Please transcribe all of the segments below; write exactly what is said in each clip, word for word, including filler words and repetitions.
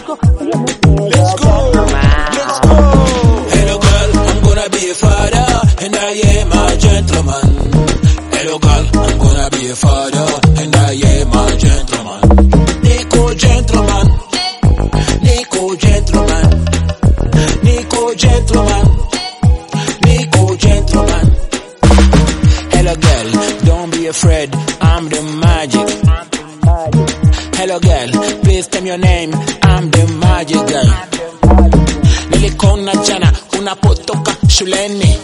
Let's go. Let's go. Hello girl, I'm gonna be a father and I am a gentleman. Hello girl, I'm gonna be a father and I am a gentleman. Nico gentleman. Nico gentleman. Nico gentleman. Nico gentleman. Hello girl, don't be afraid, I'm the magic. Hello girl, please tell me your name, I'm the magic guy. Nilikona jana unapotoka shuleni,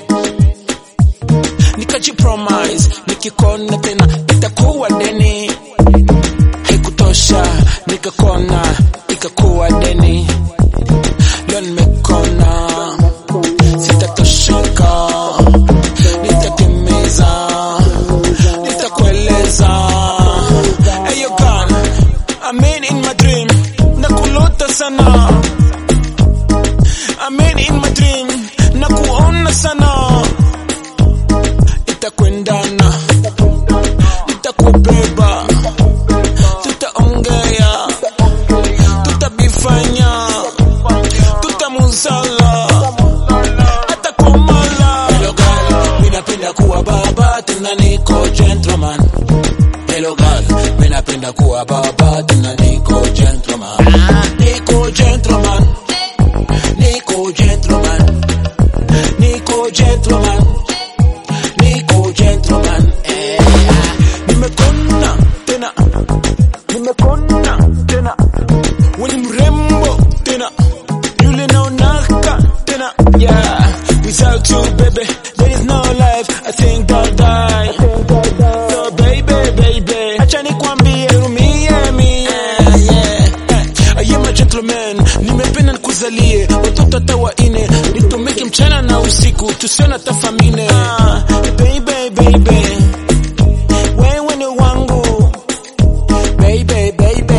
nikajipromise nikikona tena itakuwa deni. Haikutosha nikakona ikakuwa deni. Leo nimekona sitatosheka, nitatimiza, nitakueleza. Hey yo girl, I'm in in my dream, nakulota sana. I'm in in my dream, nakuona sana. Itakwendana, nitakubeba, tutaongea, tutabifanya, tutamuzala, atakumala. Hello girl, mimi napenda kuwa baba, tena niko gentleman. Hello girl, mimi napenda kuwa baba, tena niko gentleman. Niko gentleman. Nico gentleman. Nico gentleman. Nico gentleman. Eh, nimekona tena. Nimekona tena. Wewe ni mrembo tena. Yule naonaka tena. Yeah, without you baby there is no life. I think I'll die. So baby baby, acha nikwambie rumie mie. Yeah, I am a gentleman. Nimependa nikuzalie watoto hata wanne, nitumike mchana na usiku tusione tafamine. Ah, baby baby, wewe ni wangu baby baby.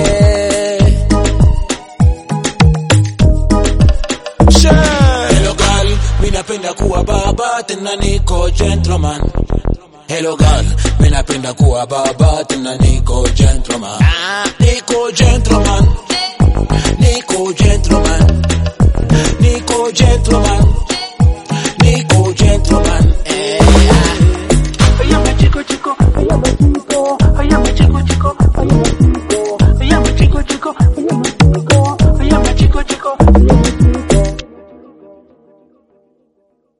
Hello girl, mimi napenda kuwa baba, tena niko gentleman. Hello girl, mimi napenda kuwa baba, tena niko gentleman. Ah, niko gentleman.